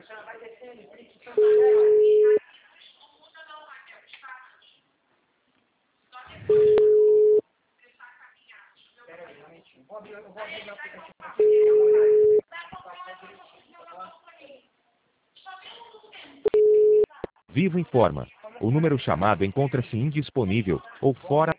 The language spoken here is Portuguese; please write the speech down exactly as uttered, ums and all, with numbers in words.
Vivo informa. O número chamado encontra-se indisponível ou fora